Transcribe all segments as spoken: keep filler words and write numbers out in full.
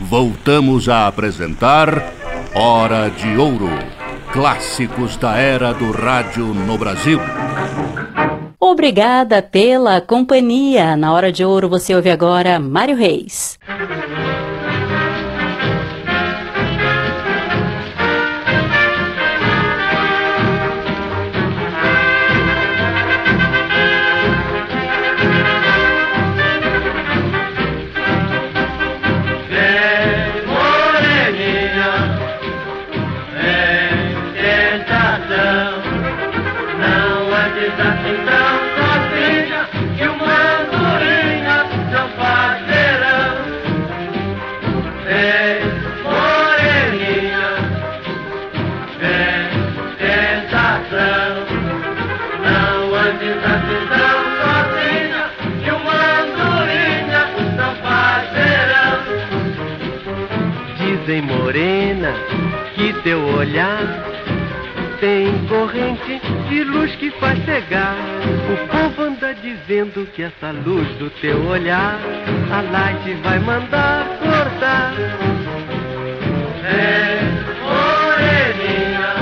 voltamos a apresentar Hora de Ouro, clássicos da era do rádio no Brasil. Obrigada pela companhia. Na Hora de Ouro você ouve agora Mário Reis. Dizem, morena, que teu olhar tem corrente de luz que faz cegar. O povo anda dizendo que essa luz do teu olhar a Light vai mandar cortar. É moreninha,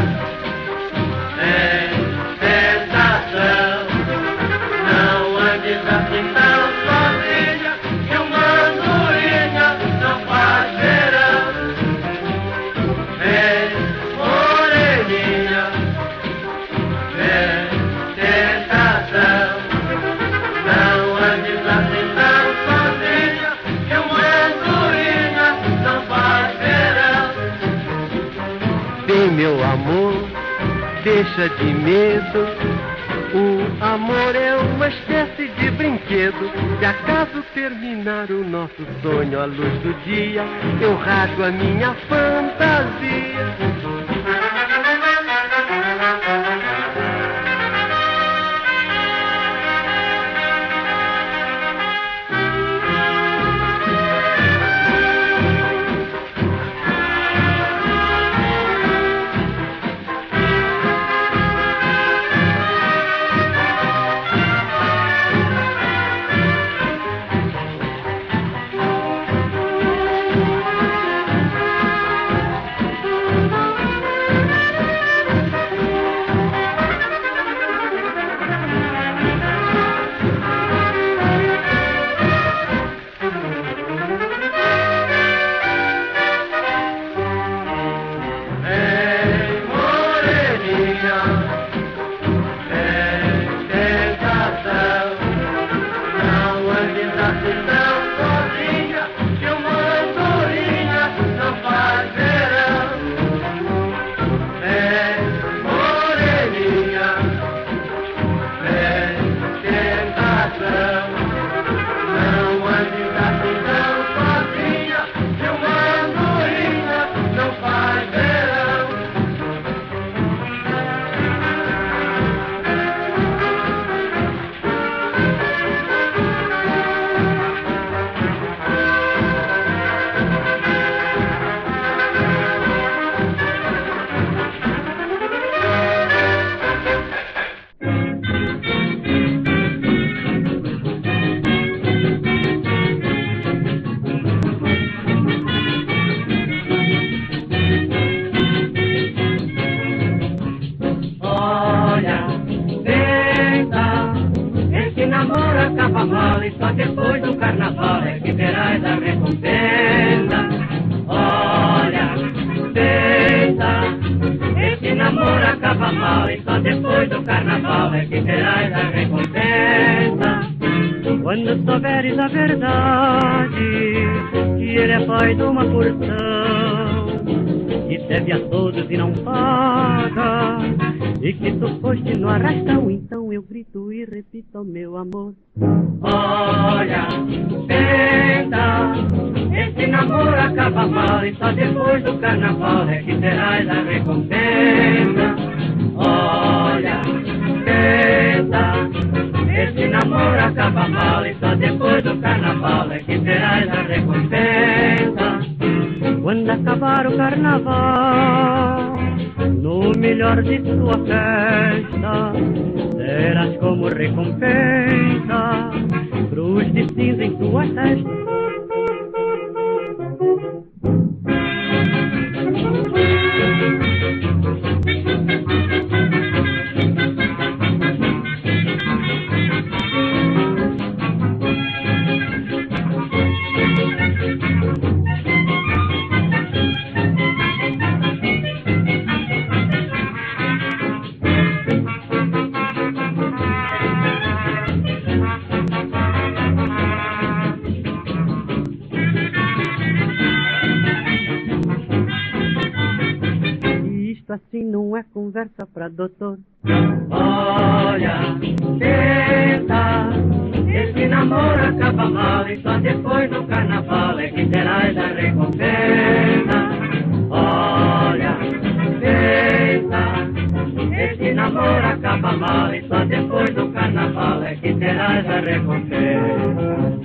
é tentação. Não andes assim tão sozinha, que uma andorinha não faz verão. É moreninha, é tentação. Não andes assim tão sozinha, que uma andorinha não faz verão. Vem, meu amor, deixa de medo. O amor é uma espécie de brinquedo. Se acaso terminar o nosso sonho à luz do dia, eu rasgo a minha fantasia. Quando souberes a verdade, que ele é pai de uma porção, que deve a todos e não paga, e que tu foste no arrastão, então eu grito e repito, oh, meu amor. Olha, tenta, esse namoro acaba mal, e só depois do carnaval é que terás a recompensa. Olha, tenta, esse namoro acaba mal, e só depois do carnaval é que terás a recompensa. Quando acabar o carnaval, no melhor de tua festa, terás como recompensa cruz de cinza em tua testa. não é conversa pra doutor. Olha, senta, esse namoro acaba mal e só depois do carnaval é que terás a recompensa. Olha, senta, esse namoro acaba mal e só depois do carnaval é que terás a recompensa.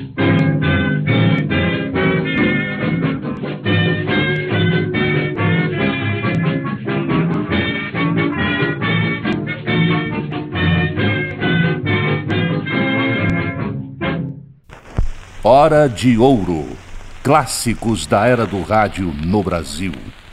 Hora de Ouro. Clássicos da era do rádio no Brasil.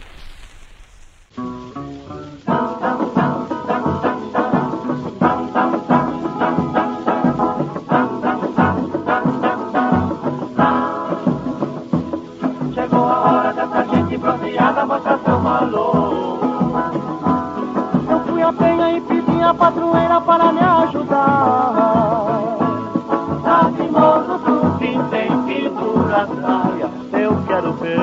Chegou a hora dessa gente bronzeada mostrar seu valor. Eu fui à penha e pedi a padroeira para me ajudar. Tá mimoso do fim tem pintura saia. Eu quero ver,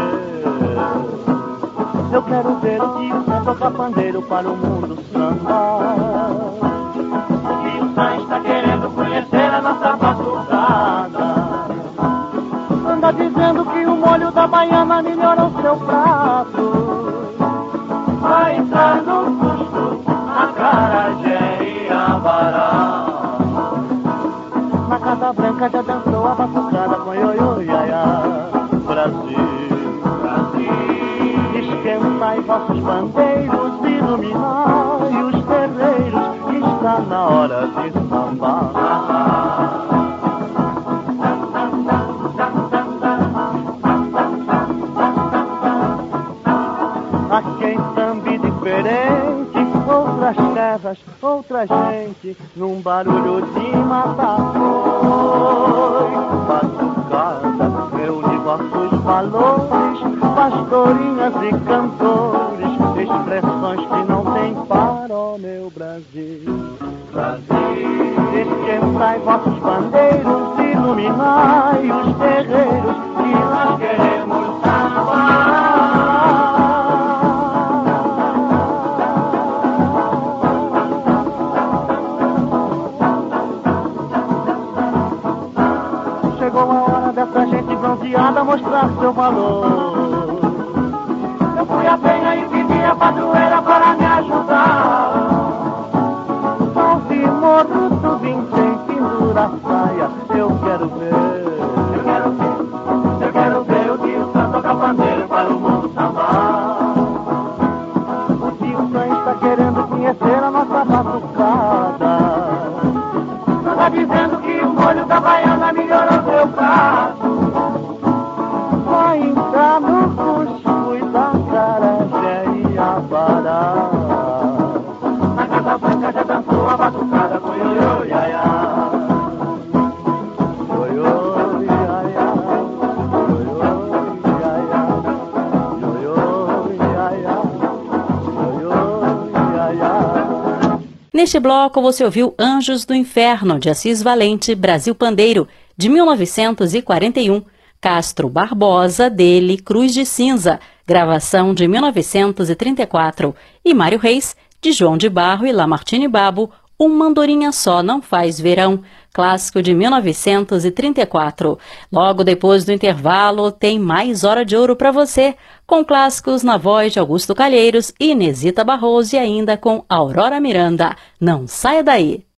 eu quero ver o tio Sam tocar pandeiro para o mundo sambar. O tio Sam está querendo conhecer a nossa batucada. Anda dizendo que o molho da baiana melhorou seu prato. Vai entrar no custo, acarajé e abará. Na Casa Branca já dançou a batucada com ioiô, iaiá. Brasil, Brasil, esquentai vossos bandeiros, iluminai os terreiros, está na hora de sambar. A quem sambe diferente, outras terras, outra gente, num barulho de mata foi. Batucada reúne vossos valores, pastorinhas e cantores, expressões que não tem para o meu Brasil. Brasil, Esquentai vossos bandeiros, iluminai os terreiros, que nós queremos sambar. Chegou a hora dessa gente bronzeada mostrar seu valor. eu fui à penha e pedi a padroeira para me ajudar. Salve morro do vintém, pendura a saia. Eu quero ver, Eu quero ver, eu quero ver o tio Sam tocar pandeiro para o mundo sambar. o tio Sam está querendo conhecer a nossa batucada. Tá dizendo que o molho da baiana melhorou seu prato. Vai entrar no cuscuz da acarajé e abará. Na Casa Branca já dançou a batucada com ioiô, iaiá. Ioiô, iaiá, ioiô, iaiá, ioiô, iaiá, ioiô, iaiá. Neste bloco você ouviu Anjos do Inferno, de Assis Valente, Brasil Pandeiro, de mil novecentos e quarenta e um. Castro Barbosa, dele, Cruz de Cinza, gravação de mil novecentos e trinta e quatro. E Mário Reis, de João de Barro e Lamartine Babo, Uma Andorinha Só Não Faz Verão, clássico de mil novecentos e trinta e quatro. Logo depois do intervalo, tem mais Hora de Ouro para você, com clássicos na voz de Augusto Calheiros e Inesita Barroso e ainda com Aurora Miranda. Não saia daí!